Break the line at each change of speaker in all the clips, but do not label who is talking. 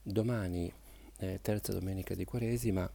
Domani, terza domenica di Quaresima,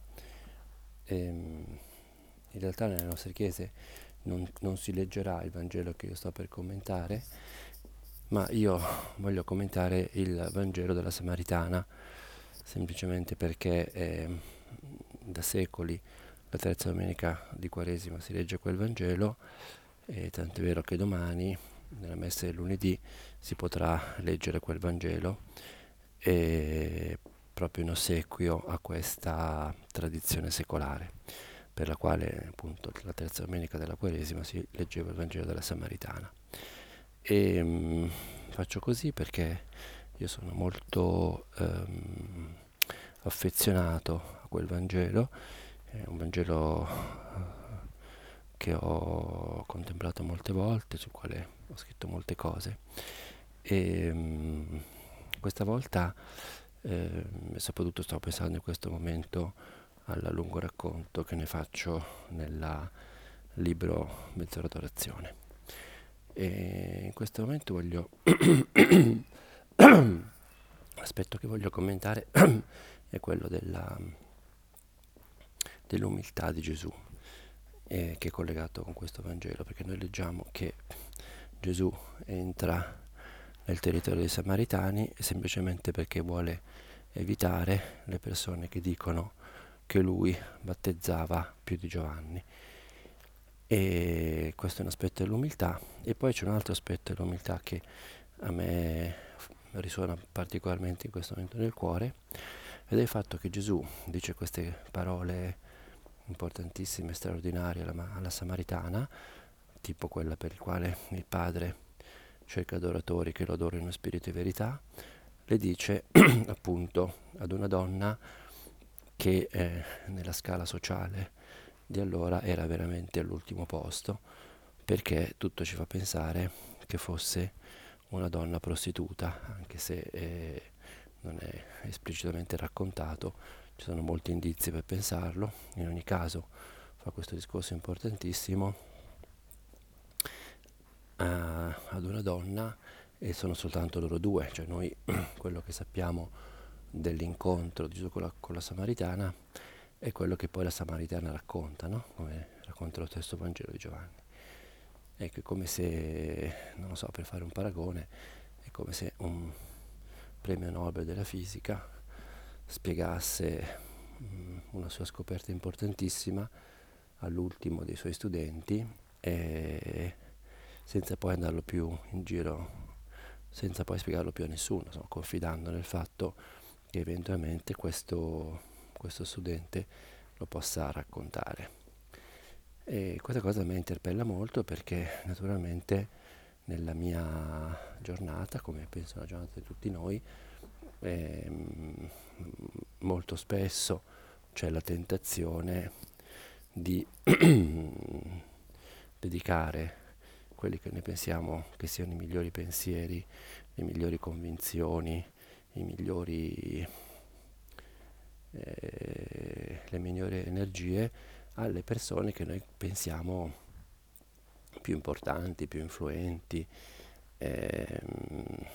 in realtà nelle nostre chiese non si leggerà il Vangelo che io sto per commentare, ma io voglio commentare il Vangelo della Samaritana, semplicemente perché da secoli la terza domenica di Quaresima si legge quel Vangelo, e tant'è vero che domani, nella messa del lunedì, si potrà leggere quel Vangelo, e proprio in ossequio a questa tradizione secolare, per la quale appunto la terza domenica della Quaresima si leggeva il Vangelo della Samaritana. E faccio così perché io sono molto affezionato a quel Vangelo, è un Vangelo che ho contemplato molte volte, sul quale ho scritto molte cose, e questa volta, soprattutto stavo pensando in questo momento al lungo racconto che ne faccio nel libro Mezz'ora d'orazione. E in questo momento voglio l'aspetto che voglio commentare è quello dell'umiltà di Gesù, che è collegato con questo Vangelo, perché noi leggiamo che Gesù entra nel territorio dei Samaritani semplicemente perché vuole evitare le persone che dicono che lui battezzava più di Giovanni. E questo è un aspetto dell'umiltà. E poi c'è un altro aspetto dell'umiltà che a me risuona particolarmente in questo momento nel cuore, ed è il fatto che Gesù dice queste parole importantissime, straordinarie alla Samaritana, tipo quella per il quale il Padre cerca adoratori che lo adorino in spirito e verità. Le dice appunto ad una donna che nella scala sociale di allora era veramente all'ultimo posto, perché tutto ci fa pensare che fosse una donna prostituta, anche se non è esplicitamente raccontato, ci sono molti indizi per pensarlo. In ogni caso fa questo discorso importantissimo ad una donna, e sono soltanto loro due, cioè noi quello che sappiamo dell'incontro di Gesù con la Samaritana è quello che poi la Samaritana racconta, no? Come racconta lo stesso Vangelo di Giovanni. Ecco, è come se, non lo so, per fare un paragone, è come se un premio Nobel della fisica spiegasse una sua scoperta importantissima all'ultimo dei suoi studenti, e senza poi andarlo più in giro, senza poi spiegarlo più a nessuno, insomma, confidando nel fatto che eventualmente questo studente lo possa raccontare. E questa cosa mi interpella molto perché naturalmente nella mia giornata, come penso nella giornata di tutti noi, ehm, molto spesso c'è la tentazione di dedicare quelli che noi pensiamo che siano i migliori pensieri, le migliori convinzioni, i migliori, le migliori energie alle persone che noi pensiamo più importanti, più influenti. Ehm,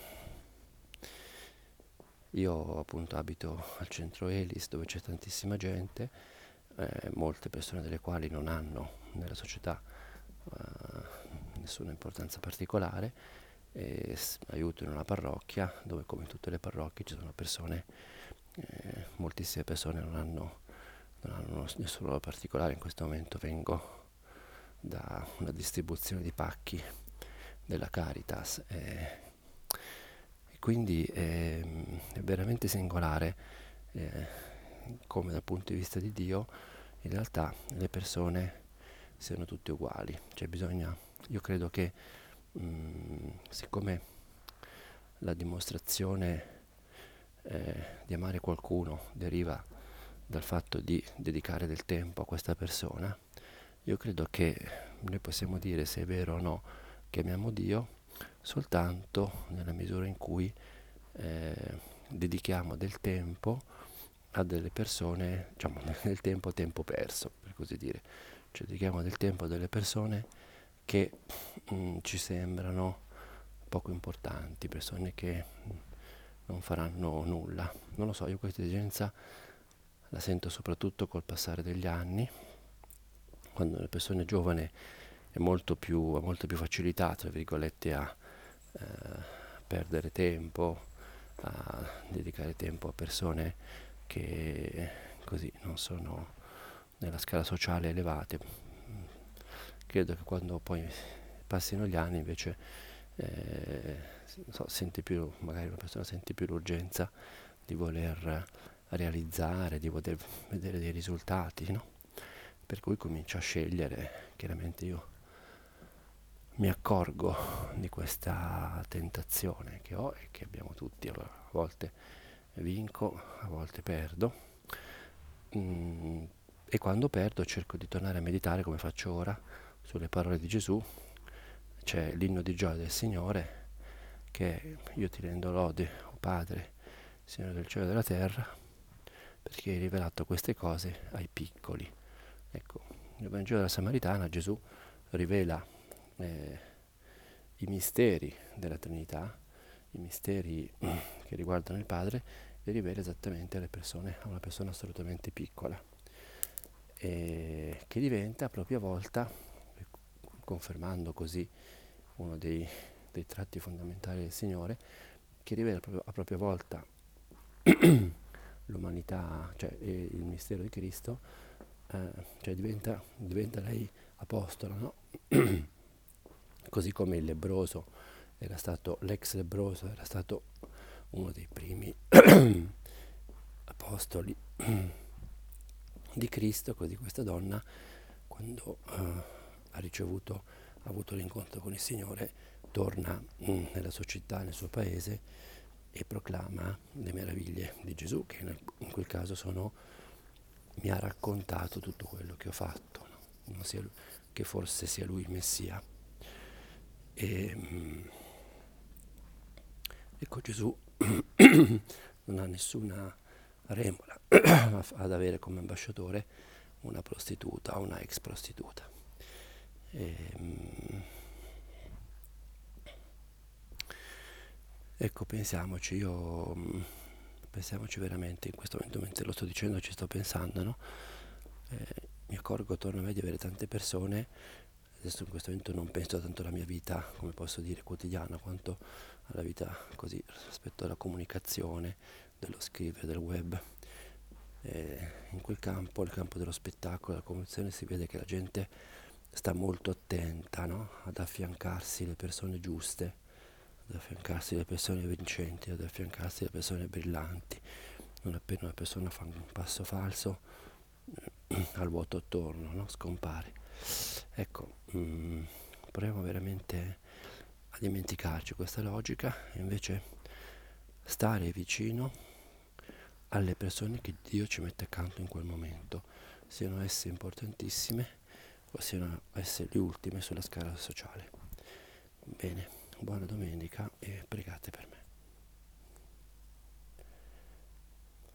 io appunto abito al centro Elis, dove c'è tantissima gente, molte persone delle quali non hanno nella società nessuna importanza particolare, e aiuto in una parrocchia dove, come in tutte le parrocchie, ci sono persone, moltissime persone non hanno nessun ruolo particolare. In questo momento vengo da una distribuzione di pacchi della Caritas, e quindi è veramente singolare come dal punto di vista di Dio in realtà le persone siano tutte uguali. Cioè io credo che siccome la dimostrazione di amare qualcuno deriva dal fatto di dedicare del tempo a questa persona, io credo che noi possiamo dire se è vero o no che amiamo Dio soltanto nella misura in cui dedichiamo del tempo a delle persone, diciamo del tempo perso, per così dire. Cioè dedichiamo del tempo a delle persone che ci sembrano poco importanti, persone che non faranno nulla. Non lo so, io questa esigenza la sento soprattutto col passare degli anni, quando una persona giovane ha molto più facilità, tra virgolette, a eh, perdere tempo, a dedicare tempo a persone che così non sono nella scala sociale elevate. Credo che quando poi passino gli anni invece non so, sente più, magari una persona sente più l'urgenza di voler realizzare, di voler vedere dei risultati, no? Per cui comincio a scegliere. Chiaramente io mi accorgo di questa tentazione che ho e che abbiamo tutti. Allora, a volte vinco, a volte perdo. Mm, e quando perdo cerco di tornare a meditare come faccio ora sulle parole di Gesù. C'è l'inno di gioia del Signore, che è: io ti rendo lode, o Padre, Signore del cielo e della terra, perché hai rivelato queste cose ai piccoli. Ecco, nel Vangelo della Samaritana Gesù rivela eh, i misteri della Trinità, i misteri che riguardano il Padre, li rivela esattamente alle persone, a una persona assolutamente piccola, e che diventa a propria volta, confermando così uno dei tratti fondamentali del Signore, che rivela a propria volta l'umanità, cioè il mistero di Cristo, cioè diventa lei apostola, no? Così come il lebbroso era stato, l'ex lebbroso era stato uno dei primi apostoli di Cristo, così questa donna, quando ha avuto l'incontro con il Signore, torna nella sua città, nel suo paese, e proclama le meraviglie di Gesù, che in quel caso mi ha raccontato tutto quello che ho fatto, no? Che forse sia lui il Messia. E ecco, Gesù non ha nessuna remora ad avere come ambasciatore una prostituta o una ex prostituta. E, ecco, pensiamoci veramente in questo momento, mentre lo sto dicendo ci sto pensando, no? Mi accorgo attorno a me di avere tante persone. Adesso in questo momento non penso tanto alla mia vita, come posso dire, quotidiana, quanto alla vita così rispetto alla comunicazione, dello scrivere, del web. In quel campo, il campo dello spettacolo, della comunicazione, si vede che la gente sta molto attenta, no? Ad affiancarsi le persone giuste, ad affiancarsi le persone vincenti, ad affiancarsi le persone brillanti. Non appena una persona fa un passo falso, al vuoto attorno, no? Scompare. Ecco, proviamo veramente a dimenticarci questa logica e invece stare vicino alle persone che Dio ci mette accanto in quel momento, siano esse importantissime o siano esse le ultime sulla scala sociale. Bene, buona domenica e pregate per me.